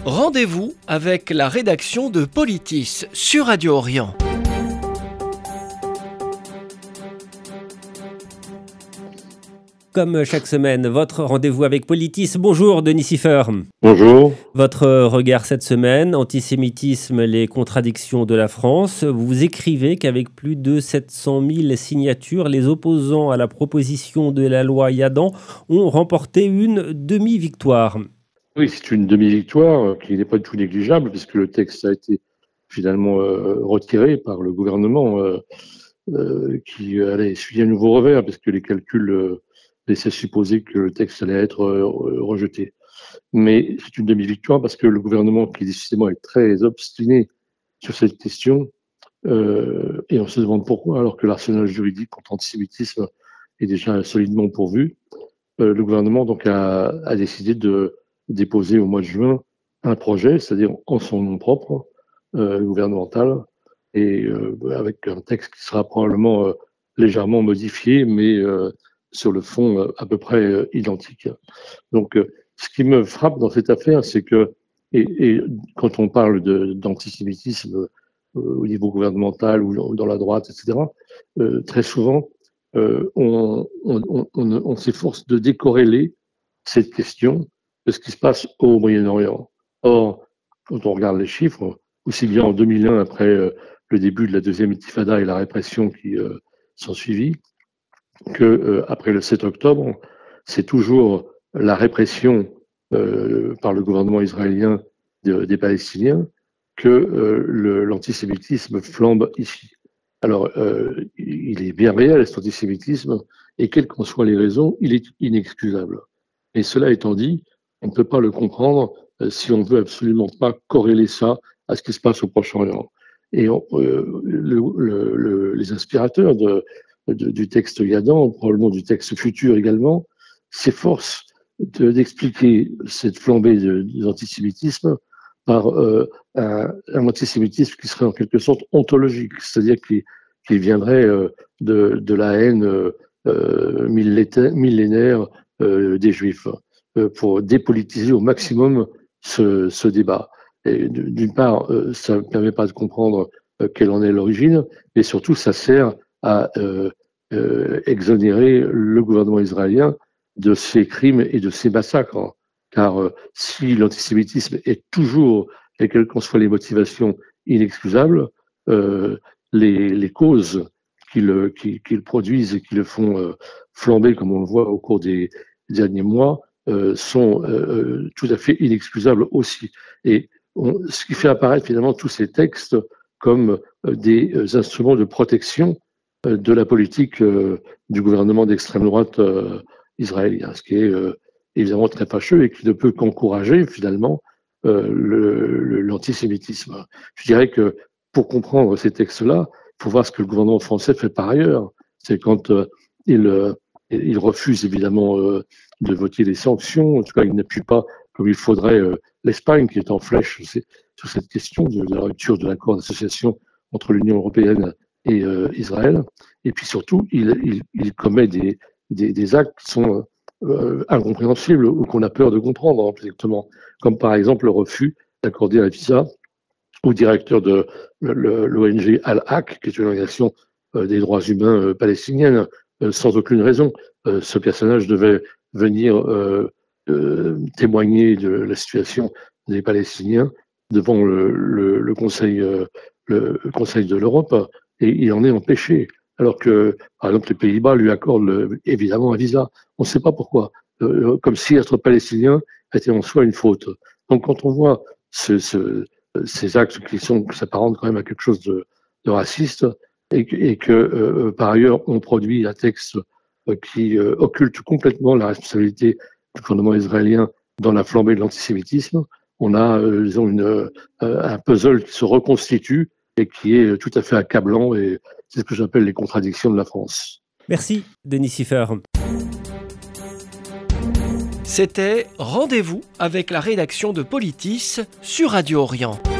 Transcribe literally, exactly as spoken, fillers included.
Rendez-vous avec la rédaction de Politis sur Radio Orient. Comme chaque semaine, votre rendez-vous avec Politis. Bonjour Denis Siffer. Bonjour. Votre regard cette semaine, antisémitisme, les contradictions de la France. Vous écrivez qu'avec plus de sept cent mille signatures, les opposants à la proposition de la loi Yadan ont remporté une demi-victoire. Oui, c'est une demi-victoire qui n'est pas du tout négligeable puisque le texte a été finalement euh, retiré par le gouvernement euh, euh, qui allait essuyer un nouveau revers parce que les calculs euh, laissaient supposer que le texte allait être euh, rejeté. Mais c'est une demi-victoire parce que le gouvernement, qui décidément est très obstiné sur cette question, euh, et on se demande pourquoi, alors que l'arsenal juridique contre l'antisémitisme est déjà solidement pourvu, euh, le gouvernement donc a, a décidé de déposer au mois de juin un projet, c'est-à-dire en son nom propre, euh, gouvernemental, et euh, avec un texte qui sera probablement euh, légèrement modifié, mais euh, sur le fond euh, à peu près euh, identique. Donc, euh, ce qui me frappe dans cette affaire, c'est que, et, et quand on parle de, d'antisémitisme euh, au niveau gouvernemental ou dans la droite, et cetera, euh, très souvent, euh, on, on, on, on, on s'efforce de décorréler cette question de ce qui se passe au Moyen-Orient. Or, quand on regarde les chiffres, aussi bien en deux mille un, après euh, le début de la deuxième intifada et la répression qui euh, s'en suivit, que euh, après le sept octobre, c'est toujours la répression euh, par le gouvernement israélien de, des Palestiniens que euh, le, l'antisémitisme flambe ici. Alors, euh, il est bien réel, cet antisémitisme, et quelles qu'en soient les raisons, il est inexcusable. Et cela étant dit, on ne peut pas le comprendre euh, si on ne veut absolument pas corréler ça à ce qui se passe au Proche-Orient. Et on, euh, le, le, le, les inspirateurs de, de, du texte Yadan, probablement du texte futur également, s'efforcent de, d'expliquer cette flambée de, de l'antisémitisme par euh, un, un antisémitisme qui serait en quelque sorte ontologique, c'est-à-dire qui, qui viendrait euh, de, de la haine euh, millénaire euh, des Juifs, euh, pour dépolitiser au maximum ce, ce débat. Et d'une part, euh, ça ne permet pas de comprendre euh, quelle en est l'origine, mais surtout, ça sert à euh, euh, exonérer le gouvernement israélien de ses crimes et de ses massacres. Car euh, si l'antisémitisme est toujours, et quelles qu'en soient les motivations, inexcusable, euh, les, les causes qui le, qui, qui le produisent et qui le font euh, flamber, comme on le voit au cours des derniers mois, euh, sont euh, tout à fait inexcusables aussi. Et on, ce qui fait apparaître finalement tous ces textes comme euh, des euh, instruments de protection euh, de la politique euh, du gouvernement d'extrême droite euh, israélien, ce qui est euh, évidemment très fâcheux et qui ne peut qu'encourager finalement euh, le, le, l'antisémitisme. Je dirais que pour comprendre ces textes-là, il faut voir ce que le gouvernement français fait par ailleurs. C'est quand euh, il, euh, il refuse évidemment euh, de voter les sanctions, en tout cas il n'appuie pas comme il faudrait euh, l'Espagne qui est en flèche sur cette question de, de la rupture de l'accord d'association entre l'Union européenne et euh, Israël. Et puis surtout, il, il, il commet des, des, des actes qui sont euh, incompréhensibles ou qu'on a peur de comprendre exactement, comme par exemple le refus d'accorder un visa au directeur de l'O N G Al-Haq, qui est une organisation euh, des droits humains euh, palestinienne, euh, sans aucune raison. Euh, ce personnage devait venir euh, euh, témoigner de la situation des Palestiniens devant le, le, le, Conseil, euh, le Conseil de l'Europe, et il en est empêché. Alors que, par exemple, les Pays-Bas lui accordent le, évidemment un visa. On ne sait pas pourquoi. Euh, comme si être palestinien était en soi une faute. Donc quand on voit ce, ce ces actes qui sont, qui s'apparentent quand même à quelque chose de, de raciste, et, et que euh, par ailleurs on produit un texte euh, qui euh, occulte complètement la responsabilité du gouvernement israélien dans la flambée de l'antisémitisme, on a euh, disons une, euh, un puzzle qui se reconstitue et qui est tout à fait accablant, et c'est ce que j'appelle les contradictions de la France. Merci Denis Siffer. C'était Rendez-vous avec la rédaction de Politis sur Radio Orient.